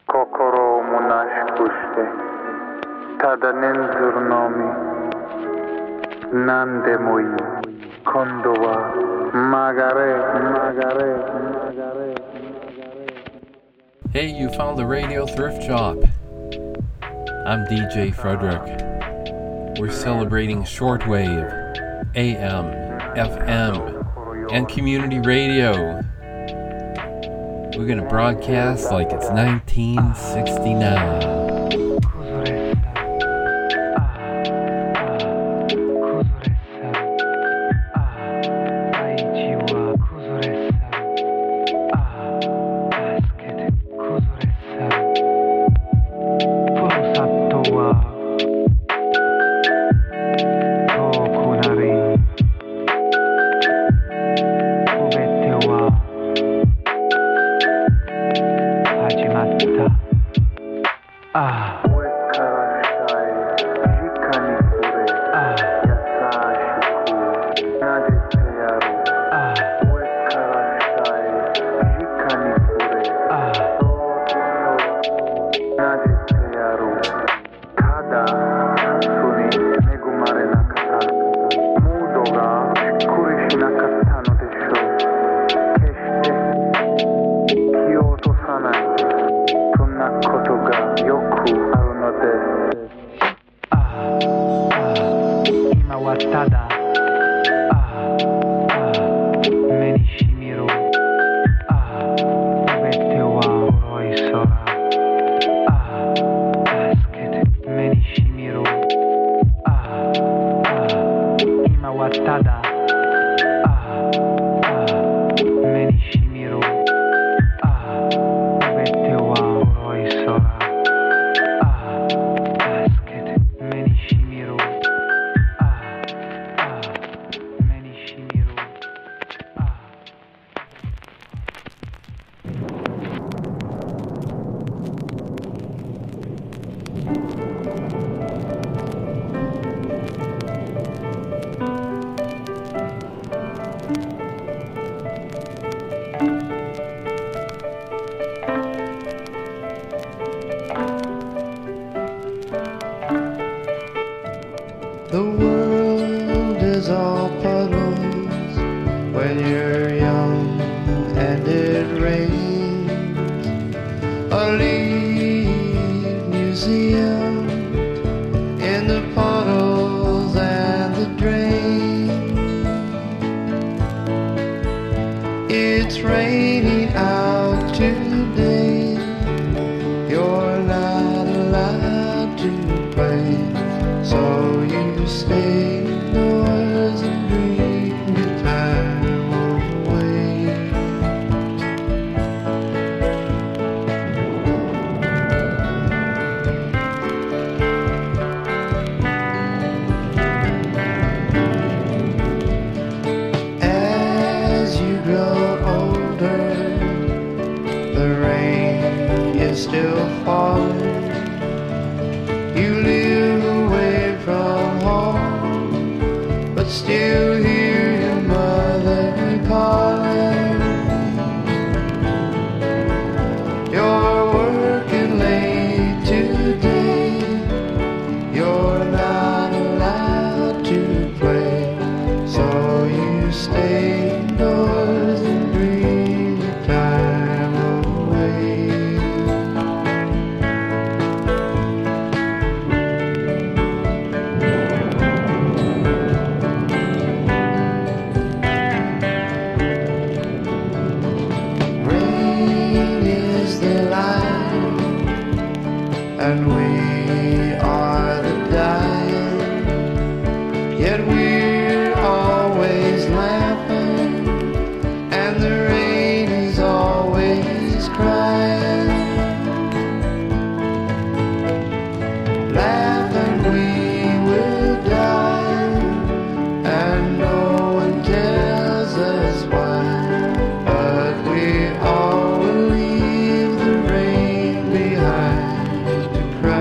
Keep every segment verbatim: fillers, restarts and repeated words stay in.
心を虚しくしてただ念ずるのみ何でもいい今度は曲がれ曲がれ曲がれ Hey, you found the Radio Thrift Shop. I'm D J Frederick. We're celebrating shortwave, A M, F M, and community radio. We're gonna broadcast like it's nineteen sixty-nine. To cry.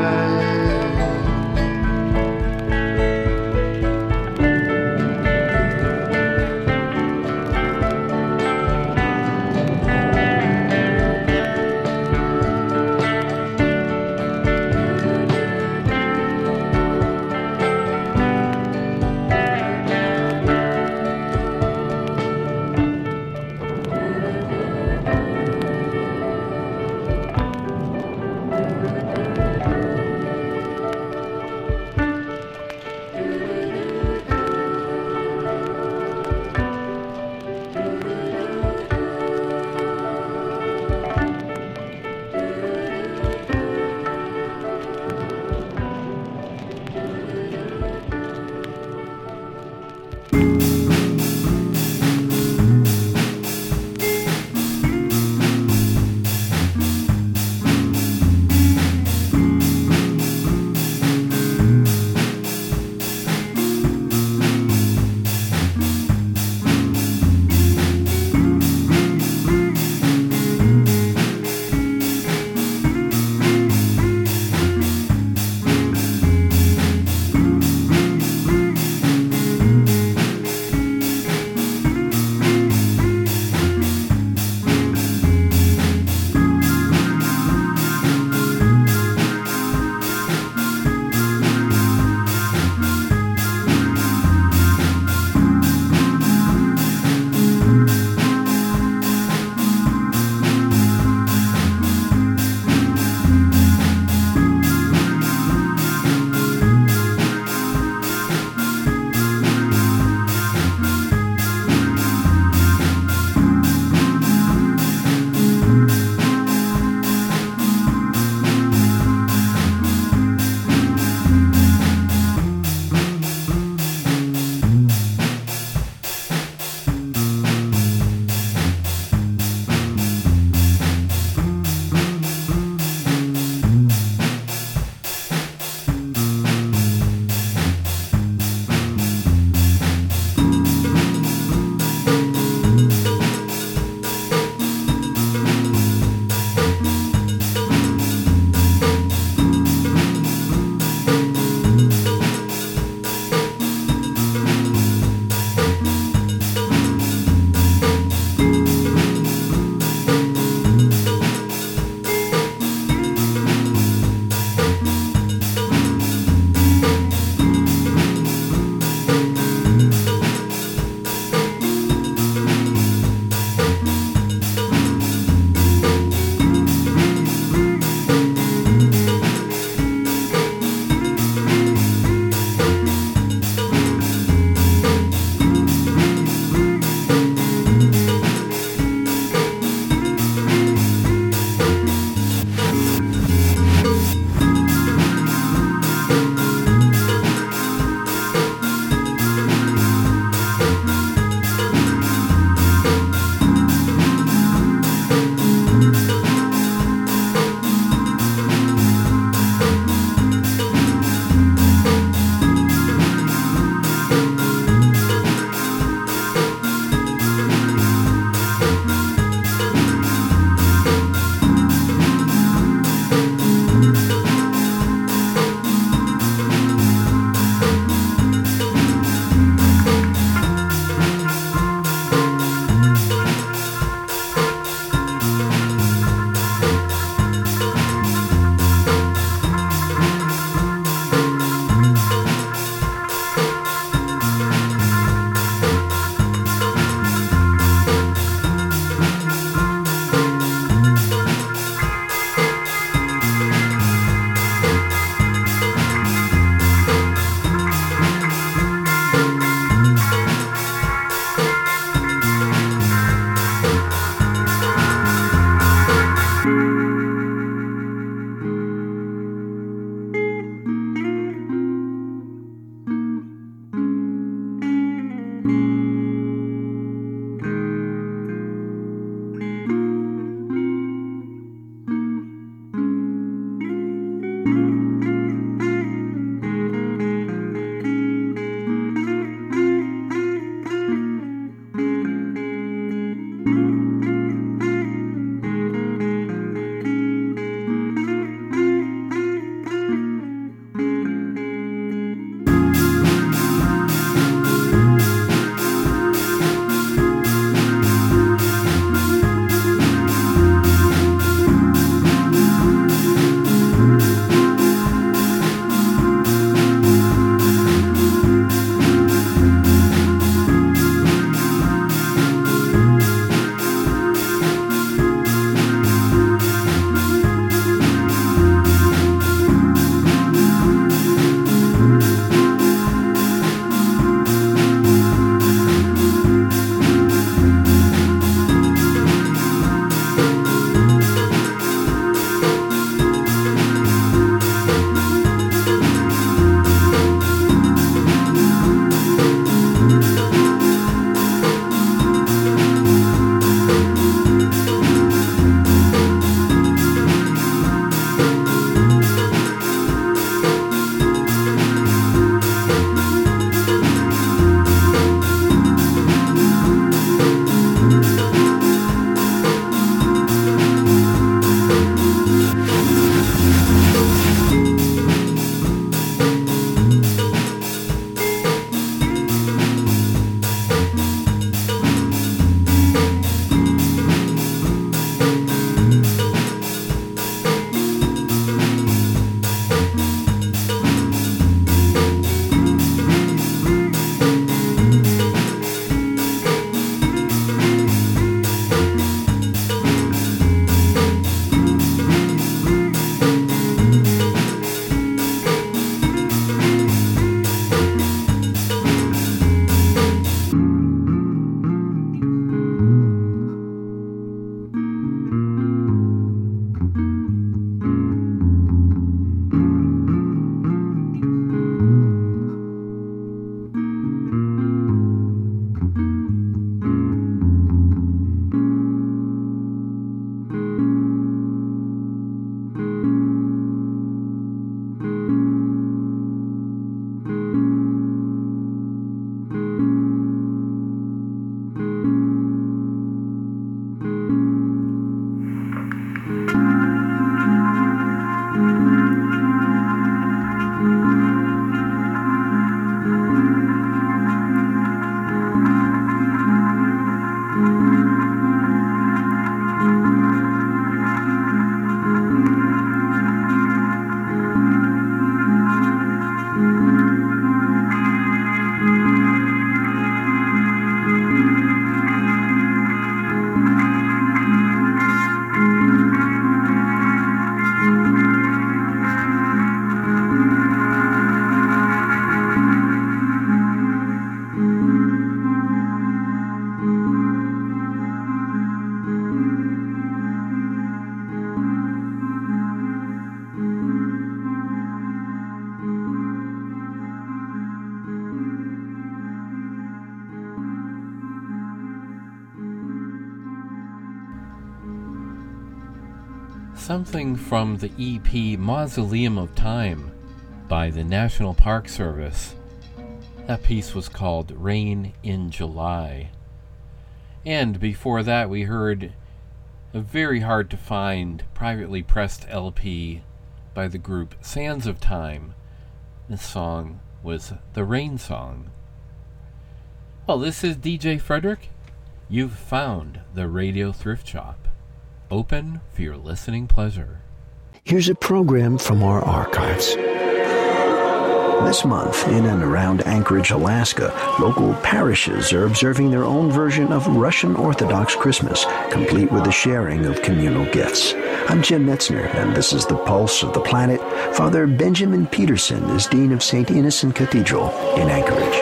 something from the E P Mausoleum of Time by the National Park Service. That piece was called Rain in July. And before that we heard a very hard to find privately pressed L P by the group Sands of Time. This song was The Rain Song. Well, this is D J Frederick. You've found the Radio Thrift Shop, open for your listening pleasure. Here's a program from our archives. This month, in and around Anchorage, Alaska, local parishes are observing their own version of Russian Orthodox Christmas, complete with the sharing of communal gifts. I'm Jim Metzner, and this is the Pulse of the Planet. Father Benjamin Peterson is Dean of Saint Innocent Cathedral in Anchorage.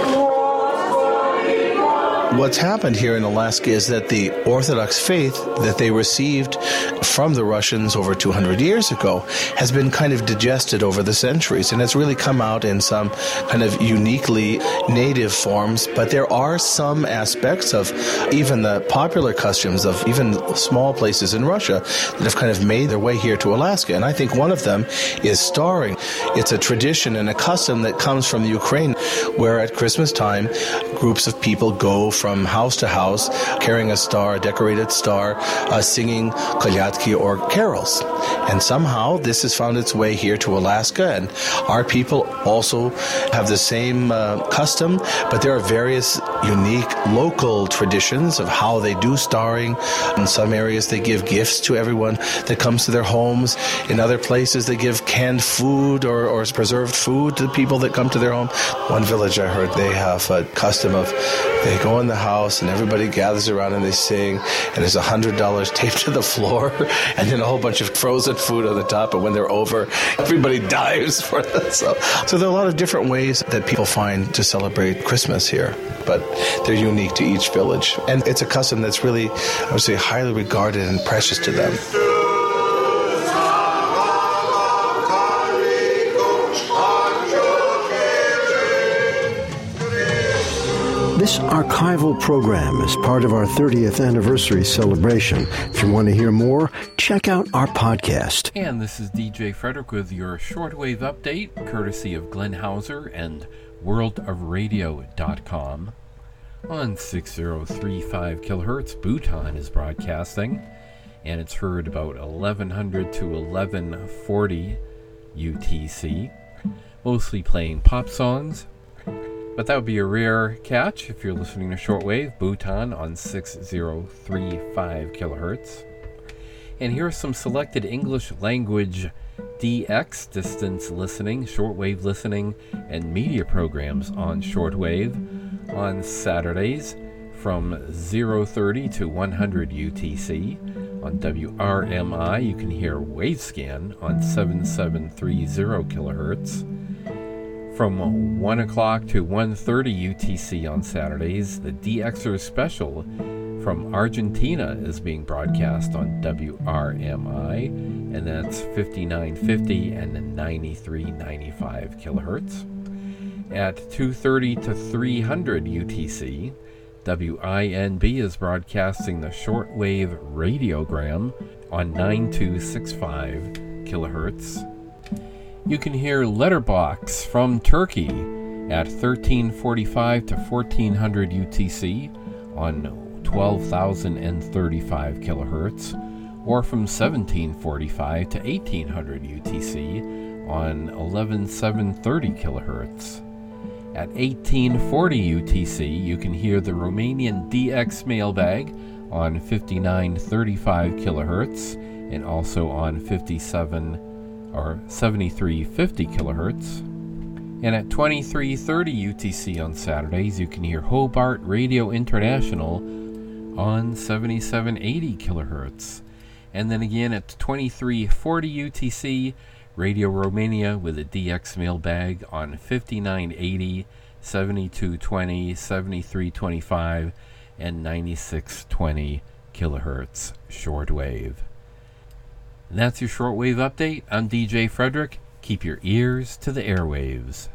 What's happened here in Alaska is that the Orthodox faith that they received from the Russians over two hundred years ago has been kind of digested over the centuries, and it's really come out in some kind of uniquely native forms. But there are some aspects of even the popular customs of even small places in Russia that have kind of made their way here to Alaska, and I think one of them is starring. It's a tradition and a custom that comes from the Ukraine, where at Christmas time, groups of people go from house to house, carrying a star, a decorated star, uh, singing kolyadki or carols. And somehow this has found its way here to Alaska, and our people also have the same uh, custom, but there are various unique local traditions of how they do starring. In some areas they give gifts to everyone that comes to their homes. In other places they give canned food or, or preserved food to the people that come to their home. One village I heard, they have a custom of they go in the house and everybody gathers around and they sing, and there's a hundred dollars taped to the floor and then a whole bunch of frozen food on the top, and when they're over, everybody dives for that. So, so there are a lot of different ways that people find to celebrate Christmas here, but they're unique to each village, and it's a custom that's really, I would say, highly regarded and precious to them. This archival program is part of our thirtieth anniversary celebration. If you want to hear more, check out our podcast. And this is D J Frederick with your shortwave update, courtesy of Glenn Hauser and world of radio dot com. On six thousand thirty-five kilohertz, Bhutan is broadcasting, and it's heard about eleven hundred to eleven forty U T C, mostly playing pop songs. But that would be a rare catch if you're listening to shortwave, Bhutan on six thousand thirty-five kilohertz. And here are some selected English language D X, distance listening, shortwave listening, and media programs on shortwave on Saturdays from zero thirty to one hundred U T C. On W R M I, you can hear Wavescan on seventy-seven thirty kilohertz. From one o'clock to one thirty U T C on Saturdays, the D Xer Special from Argentina is being broadcast on W R M I, and that's fifty-nine fifty and ninety-three ninety-five kilohertz. At two thirty to three hundred U T C, W I N B is broadcasting the shortwave radiogram on nine two six five kilohertz. You can hear Letterbox from Turkey at thirteen forty-five to fourteen hundred U T C on twelve thousand thirty-five kilohertz, or from seventeen forty-five to eighteen hundred U T C on eleven seven thirty kilohertz. At eighteen forty U T C, you can hear the Romanian D X mailbag on fifty-nine thirty-five kilohertz and also on fifty-seven or seventy-three fifty kilohertz. And at twenty-three thirty U T C on Saturdays, you can hear Hobart Radio International on seventy-seven eighty kilohertz. And then again at twenty-three forty U T C, Radio Romania with a D X mailbag on fifty-nine eighty, seventy-two twenty, seventy-three twenty-five, and ninety-six twenty kilohertz shortwave. And that's your shortwave update. I'm D J Frederick. Keep your ears to the airwaves.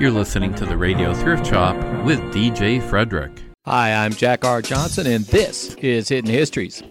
You're listening to the Radio Thrift Shop with D J Frederick. Hi, I'm Jack R. Johnson, and this is Hidden Histories.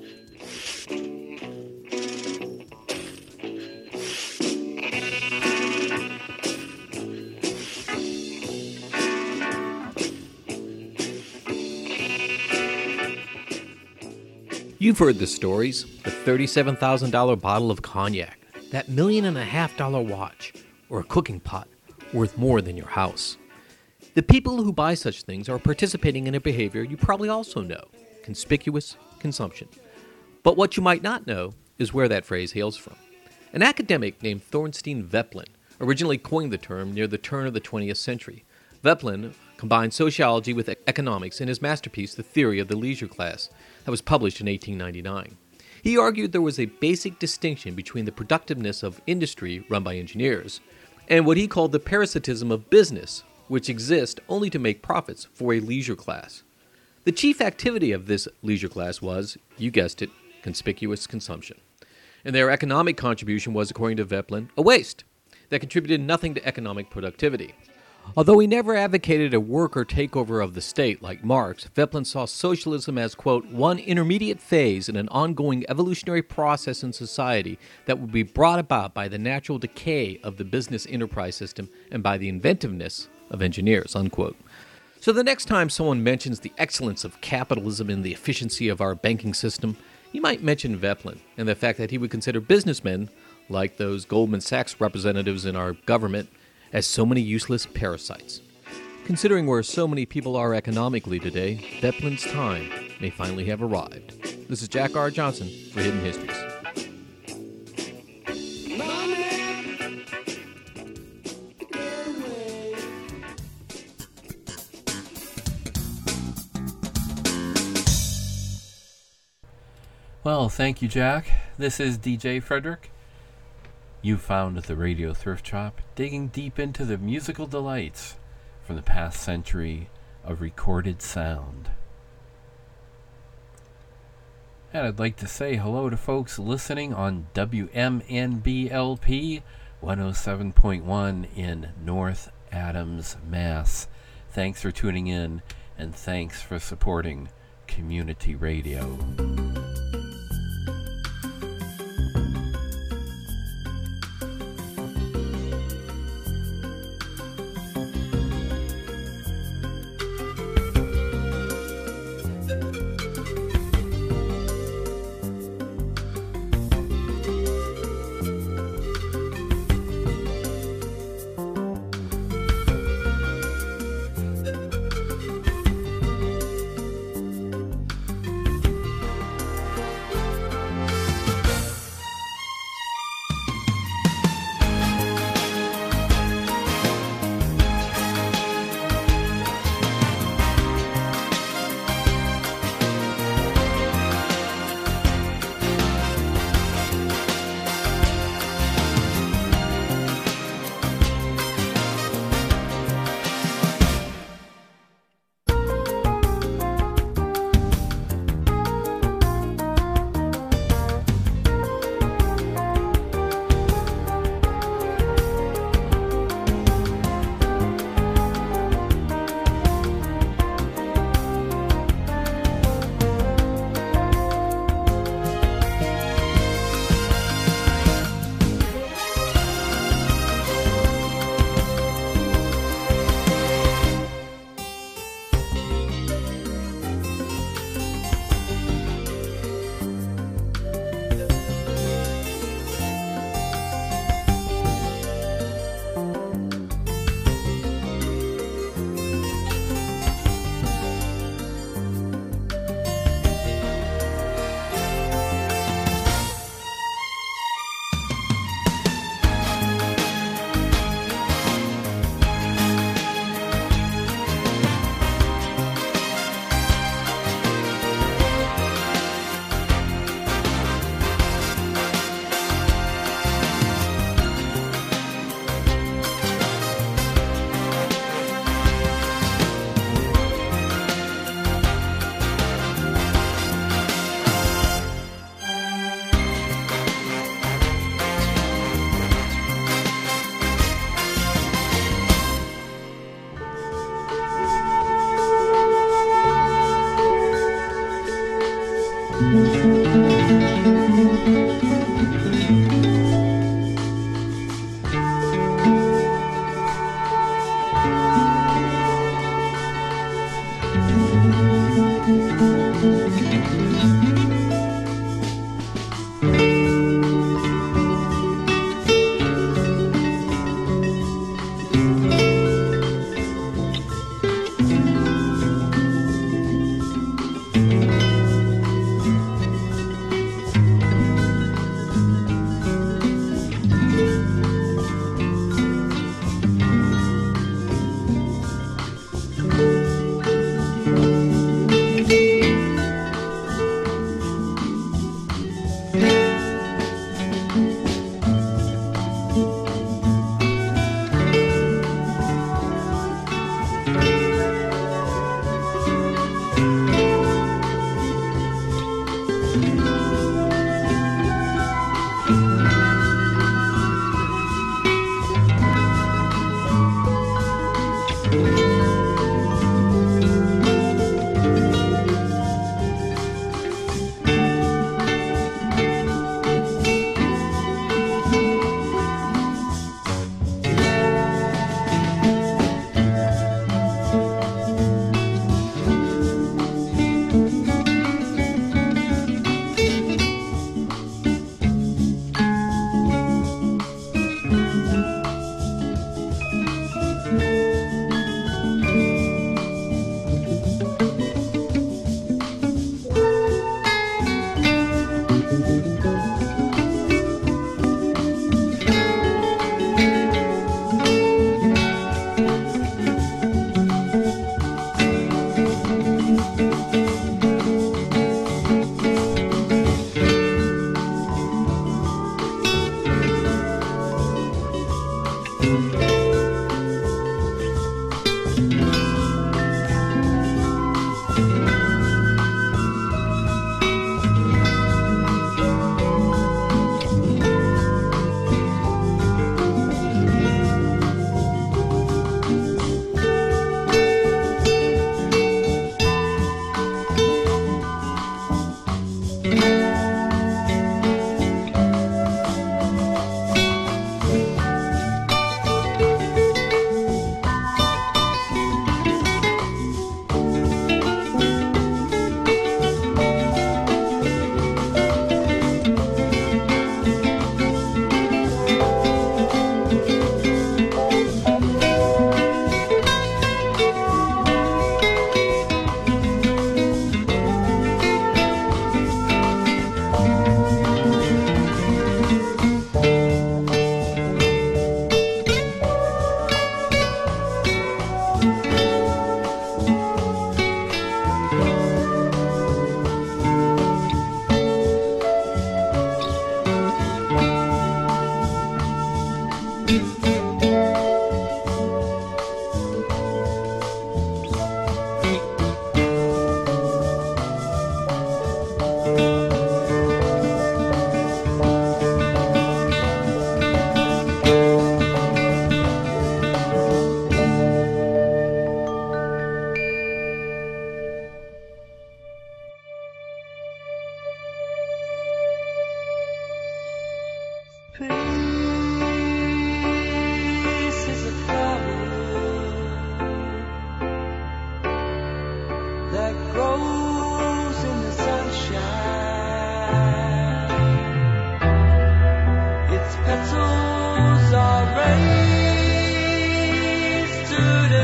You've heard the stories. The thirty-seven thousand dollars bottle of cognac, that million and a half dollar watch, or a cooking pot worth more than your house. The people who buy such things are participating in a behavior you probably also know: conspicuous consumption. But what you might not know is where that phrase hails from. An academic named Thorstein Veblen originally coined the term near the turn of the twentieth century. Veblen combined sociology with economics in his masterpiece, The Theory of the Leisure Class, that was published in eighteen ninety-nine. He argued there was a basic distinction between the productiveness of industry run by engineers and what he called the parasitism of business, which exists only to make profits for a leisure class. The chief activity of this leisure class was, you guessed it, conspicuous consumption. And their economic contribution was, according to Veblen, a waste that contributed nothing to economic productivity. Although he never advocated a worker takeover of the state like Marx, Veblen saw socialism as, quote, one intermediate phase in an ongoing evolutionary process in society that would be brought about by the natural decay of the business enterprise system and by the inventiveness of engineers, unquote. So the next time someone mentions the excellence of capitalism and the efficiency of our banking system, you might mention Veblen and the fact that he would consider businessmen, like those Goldman Sachs representatives in our government, as so many useless parasites. Considering where so many people are economically today, Veblen's time may finally have arrived. This is Jack R. Johnson for Hidden Histories. Well, thank you, Jack. This is D J Frederick. You found the Radio Thrift Shop, digging deep into the musical delights from the past century of recorded sound. And I'd like to say hello to folks listening on W M N B L P one oh seven point one in North Adams, Mass. Thanks for tuning in, and thanks for supporting community radio.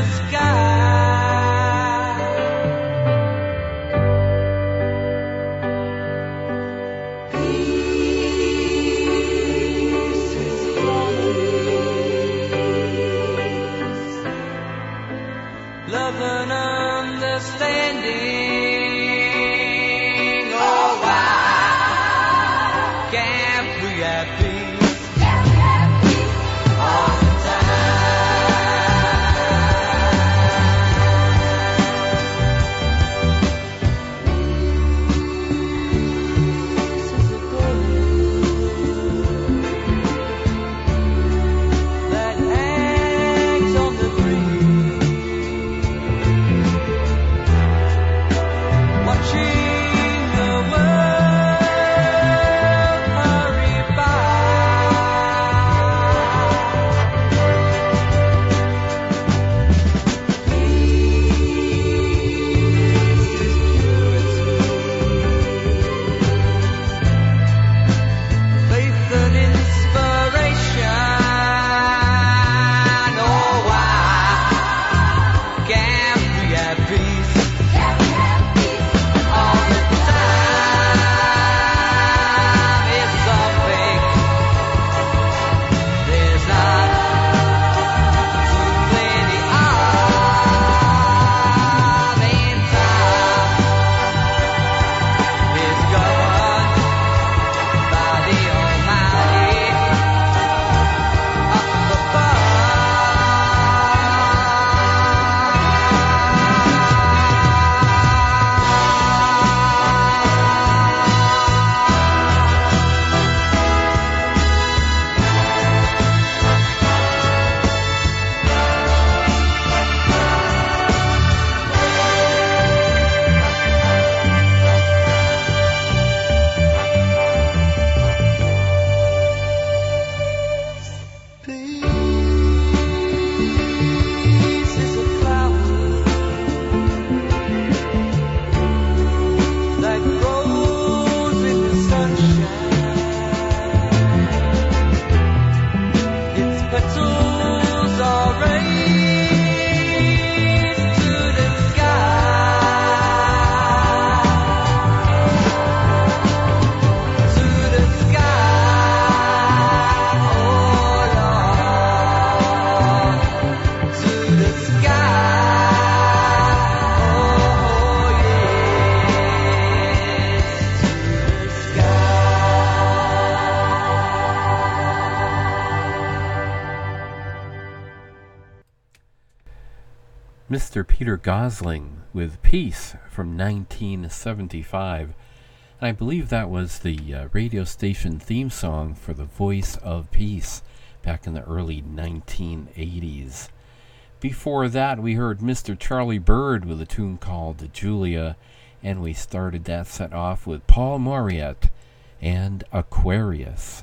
Mister Peter Gosling with Peace from nineteen seventy-five. And I believe that was the uh, radio station theme song for The Voice of Peace back in the early nineteen eighties. Before that, we heard Mister Charlie Bird with a tune called Julia, and we started that set off with Paul Mauriat and Aquarius.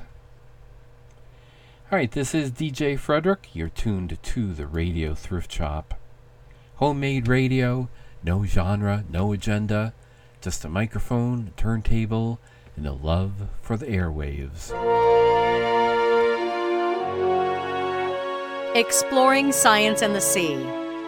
Alright, this is D J Frederick. You're tuned to the Radio Thrift Shop. Homemade radio, no genre, no agenda, just a microphone, a turntable, and a love for the airwaves. Exploring science and the sea.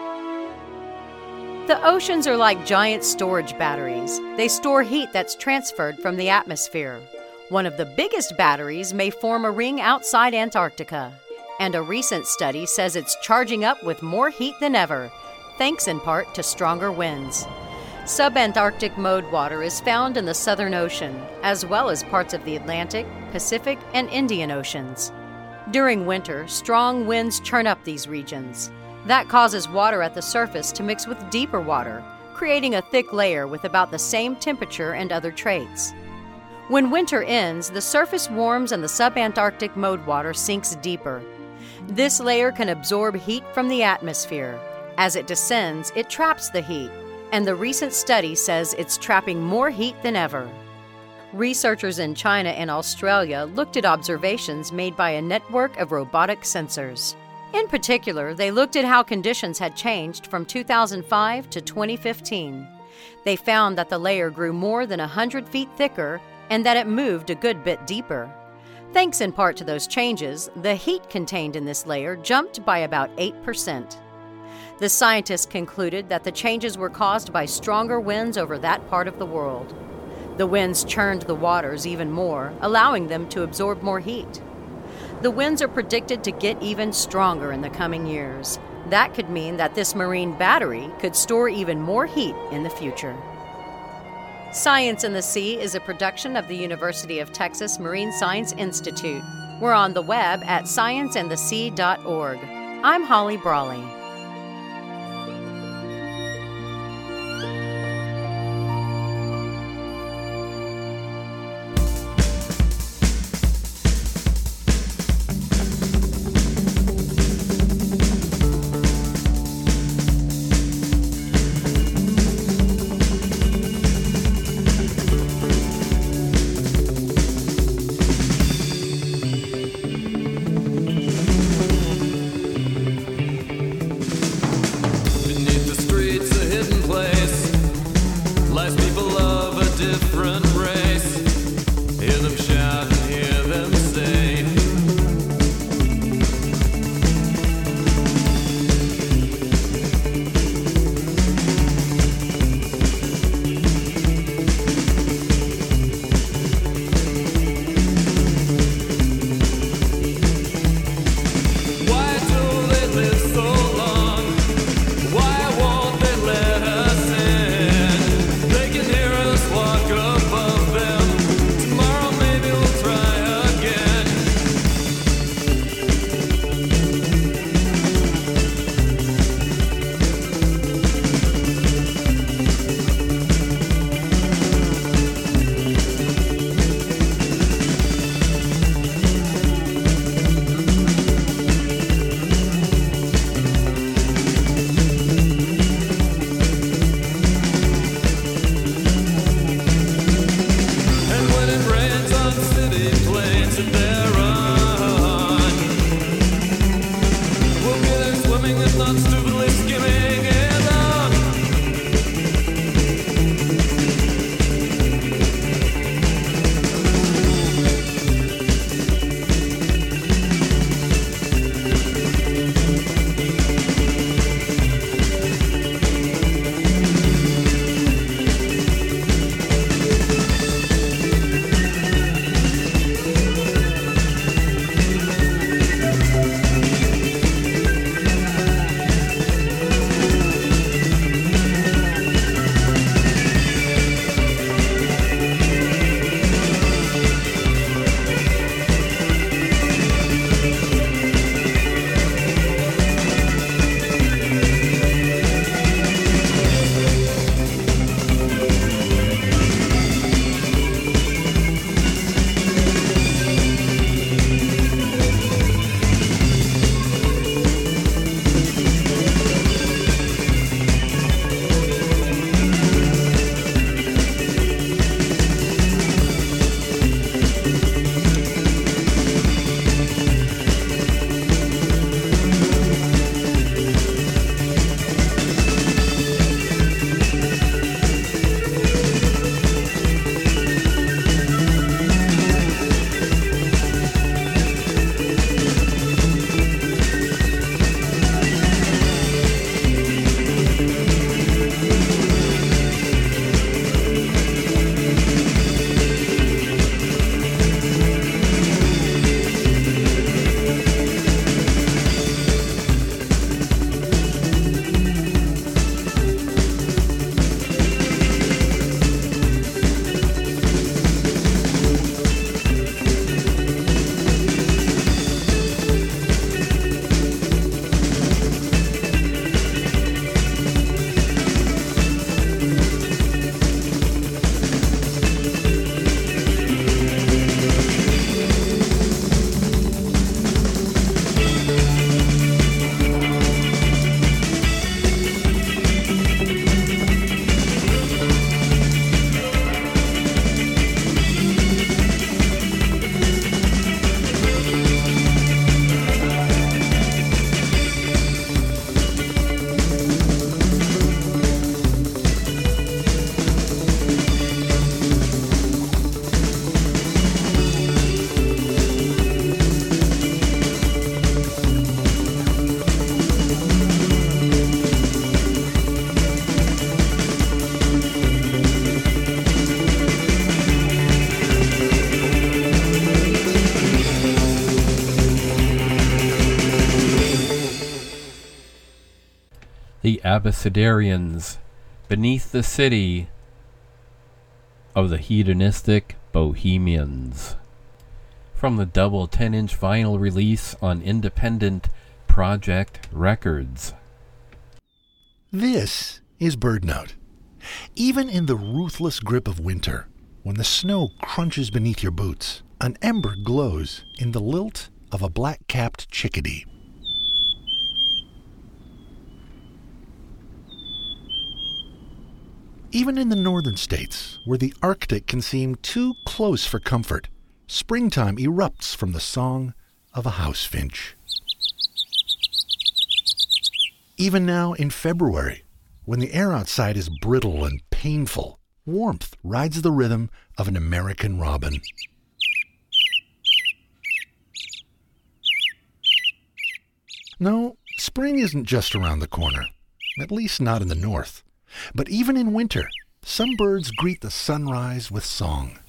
The oceans are like giant storage batteries. They store heat that's transferred from the atmosphere. One of the biggest batteries may form a ring outside Antarctica, and a recent study says it's charging up with more heat than ever, thanks in part to stronger winds. Subantarctic mode water is found in the Southern Ocean, as well as parts of the Atlantic, Pacific, and Indian Oceans. During winter, strong winds churn up these regions. That causes water at the surface to mix with deeper water, creating a thick layer with about the same temperature and other traits. When winter ends, the surface warms and the subantarctic mode water sinks deeper. This layer can absorb heat from the atmosphere. As it descends, it traps the heat, and the recent study says it's trapping more heat than ever. Researchers in China and Australia looked at observations made by a network of robotic sensors. In particular, they looked at how conditions had changed from two thousand five to twenty fifteen. They found that the layer grew more than one hundred feet thicker and that it moved a good bit deeper. Thanks in part to those changes, the heat contained in this layer jumped by about eight percent. The scientists concluded that the changes were caused by stronger winds over that part of the world. The winds churned the waters even more, allowing them to absorb more heat. The winds are predicted to get even stronger in the coming years. That could mean that this marine battery could store even more heat in the future. Science in the Sea is a production of the University of Texas Marine Science Institute. We're on the web at science in the sea dot org. I'm Holly Brawley. the Abecedarians, beneath the city of the hedonistic Bohemians. From the double ten-inch vinyl release on Independent Project Records. This is Bird Note. Even in the ruthless grip of winter, when the snow crunches beneath your boots, an ember glows in the lilt of a black-capped chickadee. Even in the northern states, where the Arctic can seem too close for comfort, springtime erupts from the song of a house finch. Even now in February, when the air outside is brittle and painful, warmth rides the rhythm of an American robin. No, spring isn't just around the corner, at least not in the north. But even in winter, some birds greet the sunrise with song.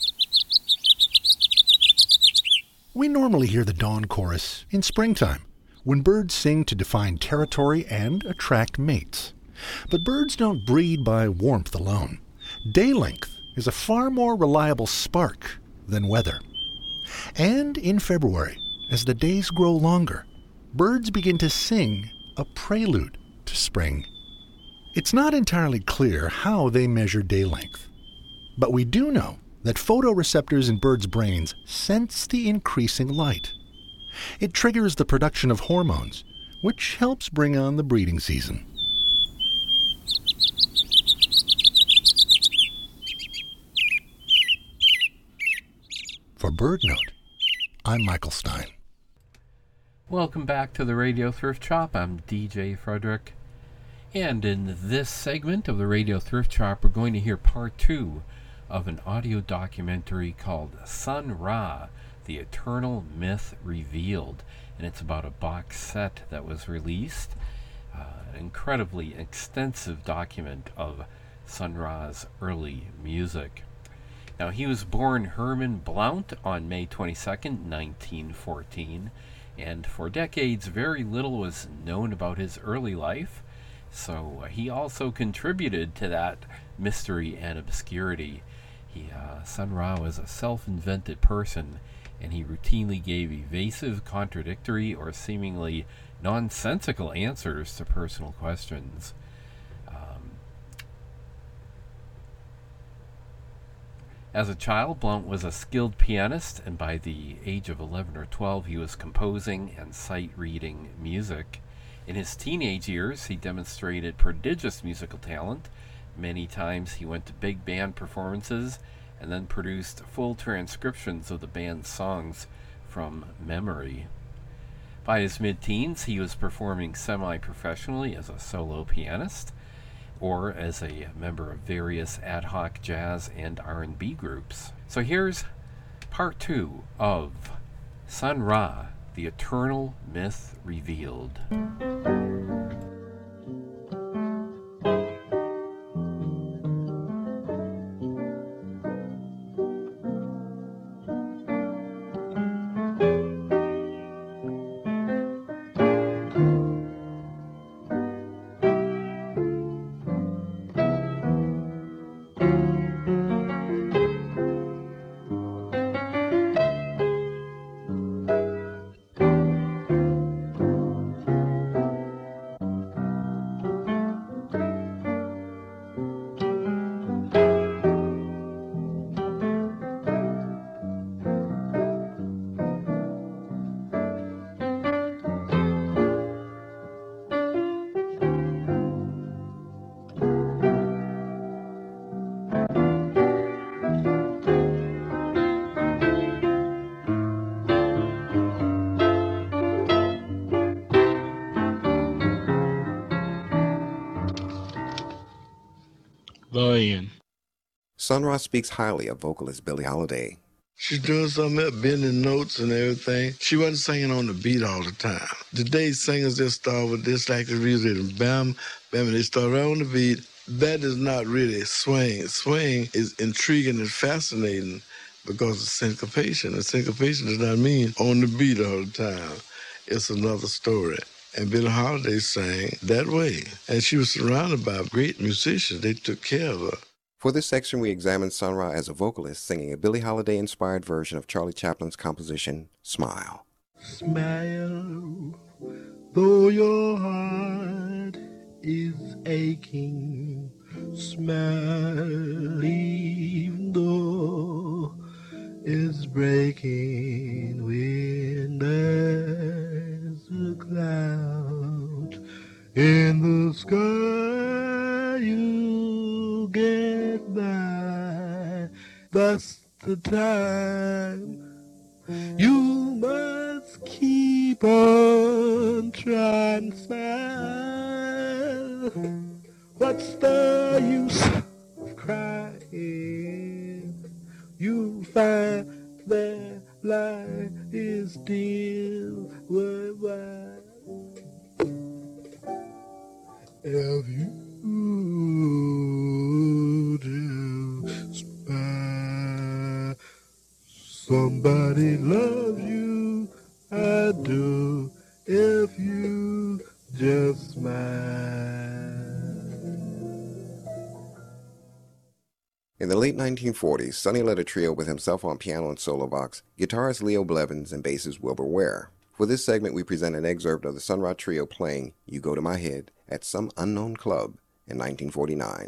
We normally hear the dawn chorus in springtime, when birds sing to define territory and attract mates. But birds don't breed by warmth alone. Day length is a far more reliable spark than weather. And in February, as the days grow longer, birds begin to sing a prelude to spring. It's not entirely clear how they measure day length, but we do know that photoreceptors in birds' brains sense the increasing light. It triggers the production of hormones, which helps bring on the breeding season. For Bird Note, I'm Michael Stein. Welcome back to the Radio Thrift Shop. I'm D J Frederick. And in this segment of the Radio Thrift Shop, we're going to hear part two of an audio documentary called Sun Ra, The Eternal Myth Revealed. And it's about a box set that was released. Uh, an incredibly extensive document of Sun Ra's early music. Now, he was born Herman Blount on May twenty-second, nineteen fourteen. And for decades, very little was known about his early life. So uh, he also contributed to that mystery and obscurity. He, uh, Sun Ra was a self-invented person, and he routinely gave evasive, contradictory, or seemingly nonsensical answers to personal questions. Um, as a child, Blount was a skilled pianist, and by the age of eleven or twelve, he was composing and sight-reading music. In his teenage years, he demonstrated prodigious musical talent. Many times he went to big band performances and then produced full transcriptions of the band's songs from memory. By his mid-teens, he was performing semi-professionally as a solo pianist or as a member of various ad hoc jazz and R and B groups. So here's part two of Sun Ra, The Eternal Myth Revealed. Lion. Sun Ra speaks highly of vocalist Billie Holiday. She's doing something else, bending notes and everything. She wasn't singing on the beat all the time. Today's singers just start with this, like the rhythm, bam, bam, and they start right on the beat. That is not really swing. Swing is intriguing and fascinating because of syncopation. And syncopation does not mean on the beat all the time. It's another story. And Billie Holiday sang that way. And she was surrounded by great musicians. They took care of her. For this section, we examined Sun Ra as a vocalist singing a Billie Holiday-inspired version of Charlie Chaplin's composition, Smile. Smile, though your heart is aching. Smile, even though it's breaking. When there's a cloud in the sky, you get by. That's the time you must keep on trying to smile. What's the use of crying? You find that life is still worthwhile. If you just smile, somebody loves you, I do, if you just smile. In the late nineteen forties, Sonny led a trio with himself on piano and solo box, guitarist Leo Blevins, and bassist Wilbur Ware. For this segment, we present an excerpt of the Sun Ra Trio playing You Go to My Head at some unknown club in nineteen forty-nine.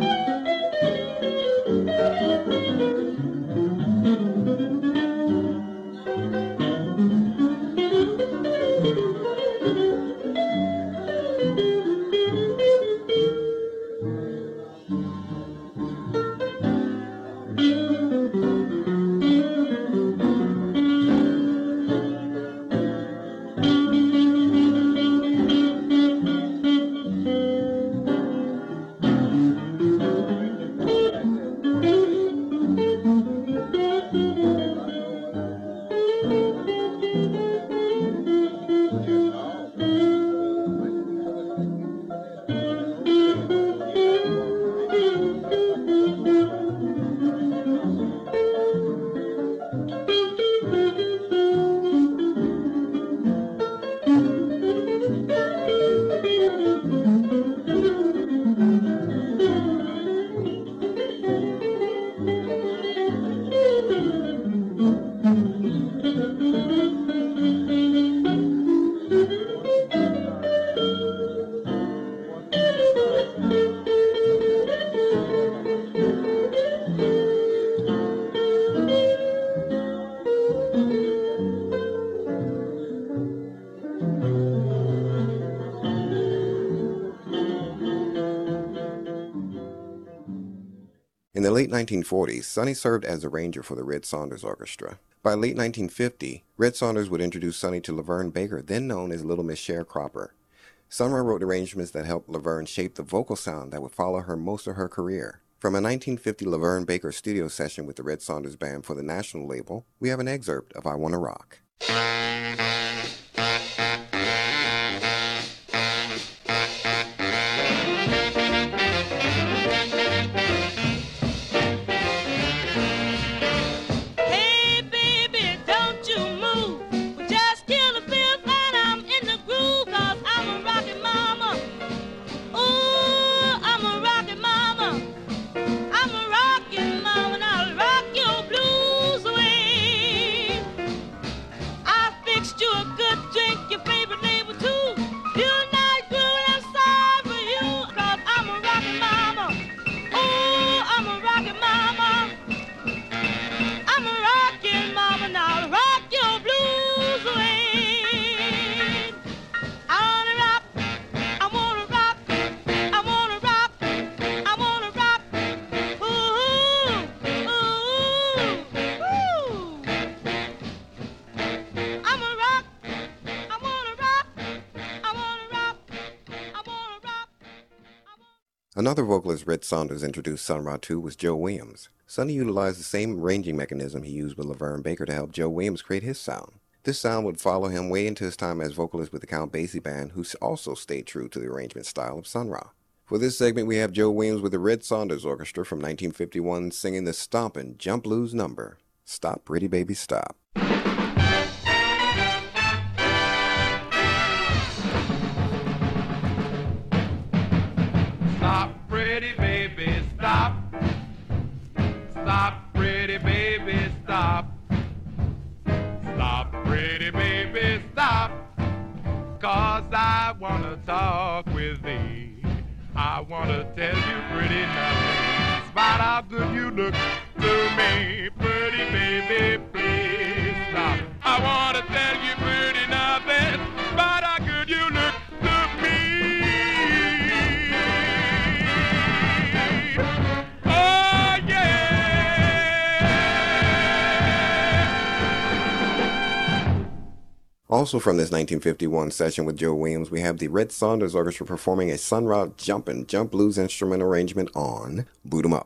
In the late nineteen forties, Sonny served as arranger for the Red Saunders Orchestra. By late nineteen fifty, Red Saunders would introduce Sonny to Laverne Baker, then known as Little Miss Sharecropper. Sun Ra wrote arrangements that helped Laverne shape the vocal sound that would follow her most of her career. From a nineteen fifty Laverne Baker studio session with the Red Saunders Band for the national label, we have an excerpt of I Wanna Rock. Another vocalist Red Saunders introduced Sun Ra to was Joe Williams. Sonny utilized the same arranging mechanism he used with Laverne Baker to help Joe Williams create his sound. This sound would follow him way into his time as vocalist with the Count Basie Band, who also stayed true to the arrangement style of Sun Ra. For this segment, we have Joe Williams with the Red Saunders Orchestra from nineteen fifty-one singing the stompin' jump blues number, Stop Pretty Baby Stop. pretty baby, stop. Stop, pretty baby, stop. Stop, pretty baby, stop. 'Cause I wanna talk with thee. I wanna tell you pretty nothing about how good you look to me. Pretty baby, please stop. I wanna tell you pretty nothing about how good you look to me. Oh yeah. Also from this nineteen fifty-one session with Joe Williams, we have the Red Saunders Orchestra performing a Sun Ra Jumpin' Jump Blues instrument arrangement on Boot 'Em Up.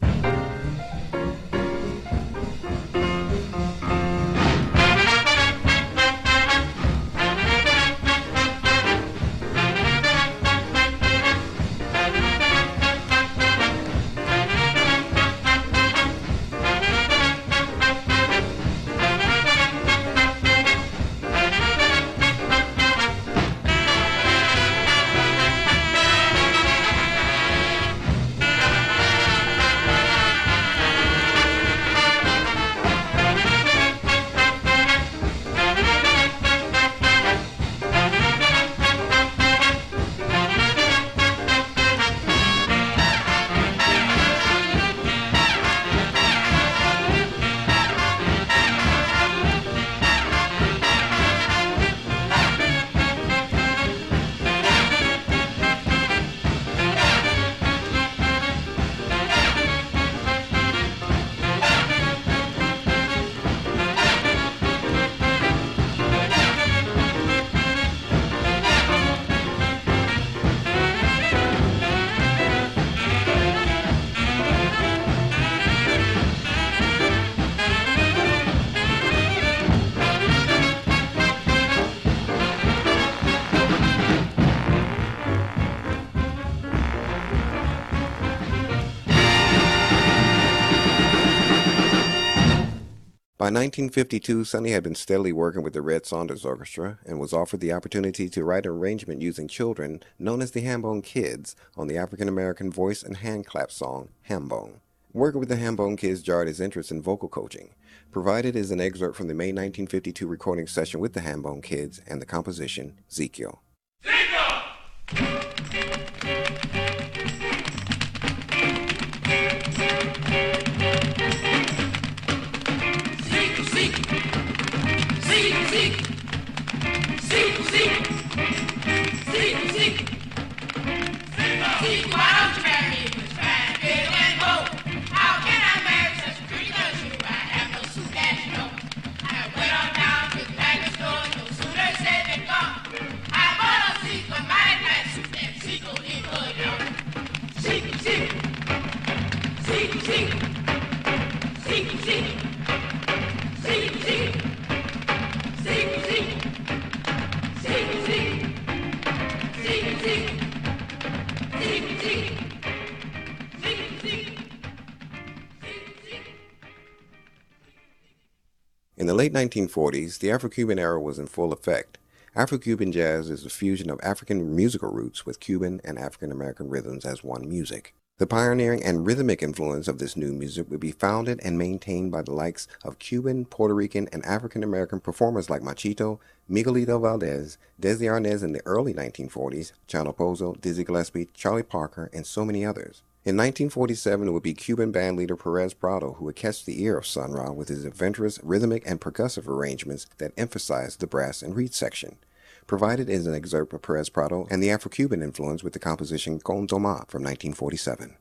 By nineteen fifty-two, Sonny had been steadily working with the Red Saunders Orchestra and was offered the opportunity to write an arrangement using children known as the Hambone Kids on the African-American voice and hand clap song, Hambone. Working with the Hambone Kids jarred his interest in vocal coaching. Provided is an excerpt from the May nineteen fifty-two recording session with the Hambone Kids and the composition, Ezekiel. Ezekiel! In the late nineteen forties, the Afro-Cuban era was in full effect. Afro-Cuban jazz is a fusion of African musical roots with Cuban and African-American rhythms as one music. The pioneering and rhythmic influence of this new music would be founded and maintained by the likes of Cuban, Puerto Rican, and African-American performers like Machito, Miguelito Valdez, Desi Arnaz in the early nineteen forties, Chano Pozo, Dizzy Gillespie, Charlie Parker, and so many others. In nineteen forty-seven, it would be Cuban bandleader Perez Prado who would catch the ear of Sun Ra with his adventurous, rhythmic, and percussive arrangements that emphasized the brass and reed section. Provided is an excerpt of Perez Prado and the Afro-Cuban influence with the composition Con Toma from nineteen forty-seven.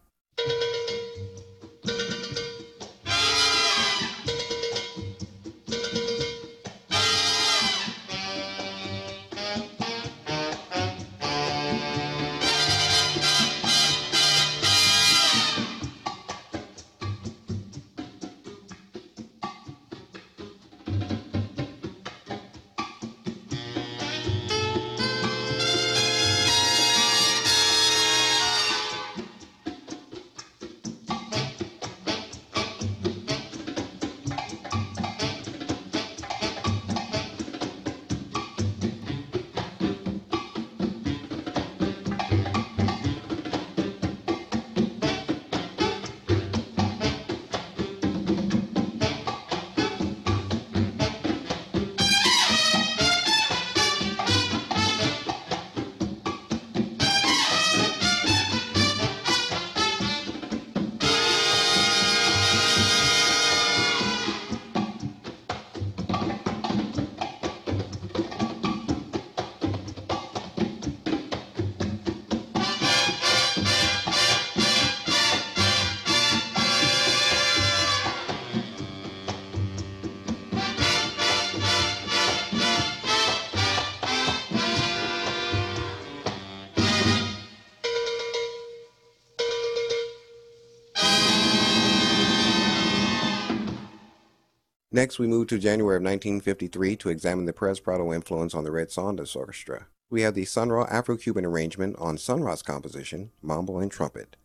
Next, we move to January of nineteen fifty-three to examine the Perez Prado influence on the Red Saunders Orchestra. We have the Sun Ra Afro-Cuban arrangement on Sun Ra's composition, Mambo and Trumpet.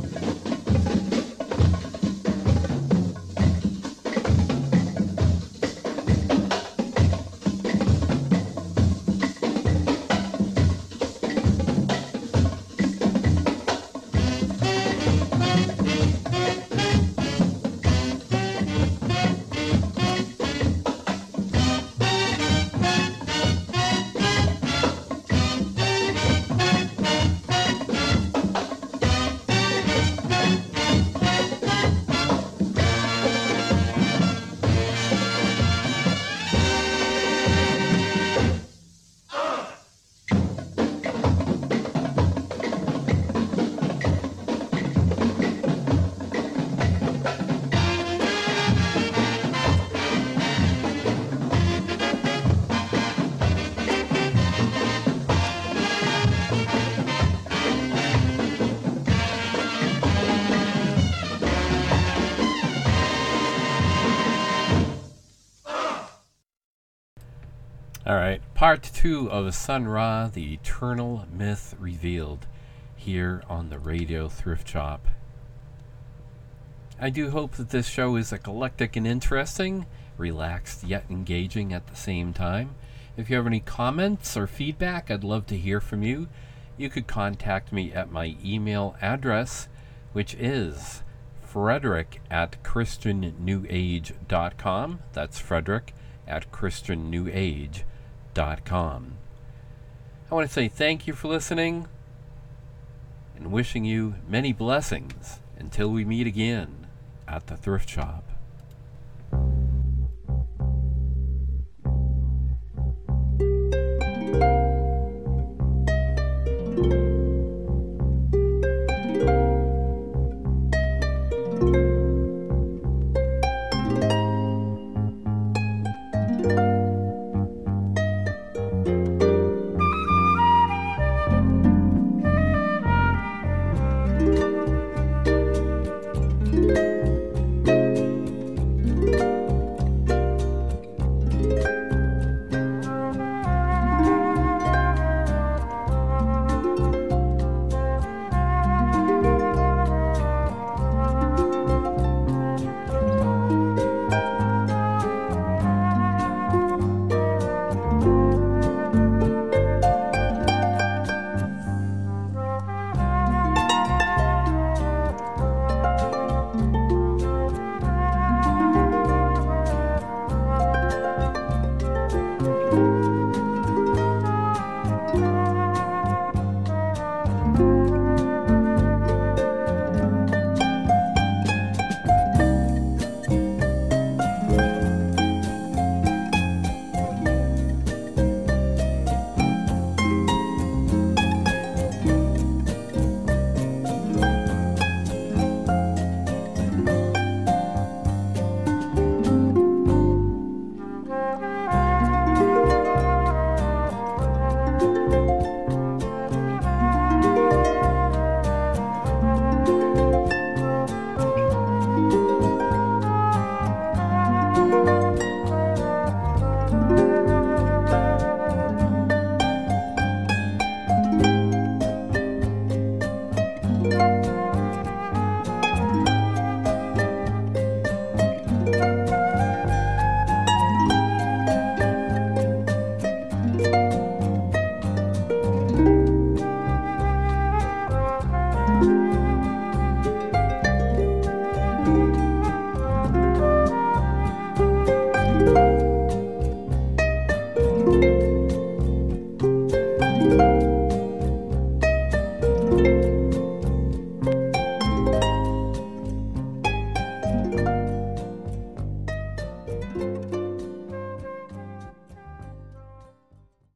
All right, part two of Sun Ra, the Eternal Myth Revealed, here on the Radio Thrift Shop. I do hope that this show is eclectic and interesting, relaxed yet engaging at the same time. If you have any comments or feedback, I'd love to hear from you. You could contact me at my email address, which is frederick at christian new age dot com. That's Frederick at christian new age dot com. I want to say thank you for listening and wishing you many blessings until we meet again at the thrift shop.